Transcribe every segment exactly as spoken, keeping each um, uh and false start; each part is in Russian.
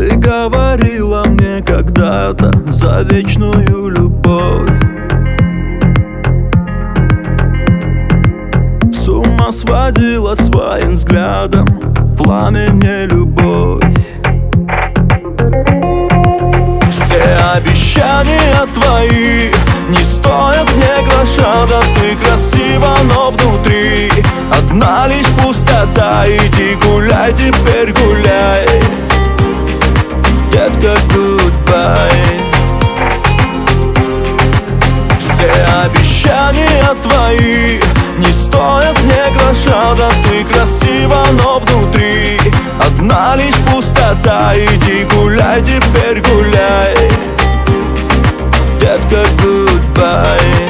Ты говорила мне когда-то за вечную любовь. С ума сводила своим взглядом пламени любовь. Все обещания твои не стоят мне гроша. Да ты красива, но внутри одна лишь пустота. Иди гуляй, теперь гуляй, детка, goodbye. Все обещания твои не стоят мне гроша. Да ты красива, но внутри одна лишь пустота. Иди гуляй, теперь гуляй, детка, goodbye.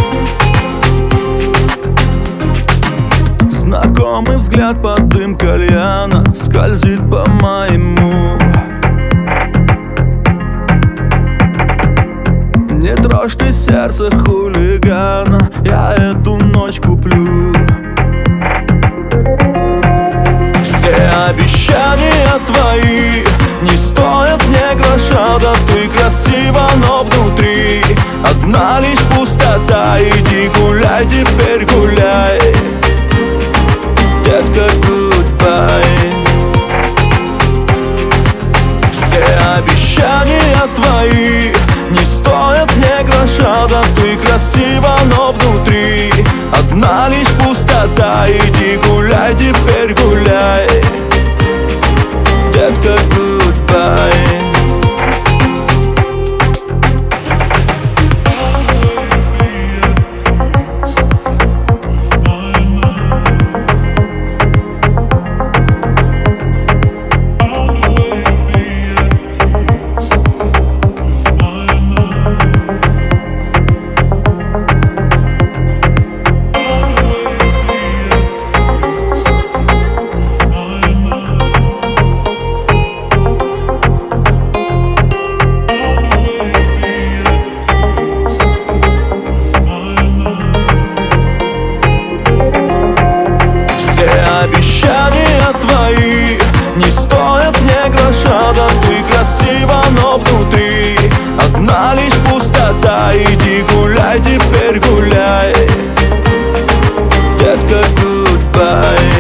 Знакомый взгляд под дым кальяна скользит по моему. Не трожь ты сердце хулигана, я эту ночь куплю. Все обещания твои не стоят мне гроша. Да ты красива, но внутри одна лишь пустота. Иди гуляй, теперь гуляй, детка, goodbye. Все обещания твои не стоят мне гроша. Да ты красива, но внутри одна лишь пустота. Иди гуляй, теперь гуляй, детка, goodbye. Все обещания твои не стоят мне гроша. Да ты красива, но внутри одна лишь пустота. Иди гуляй, теперь гуляй, детка, goodbye.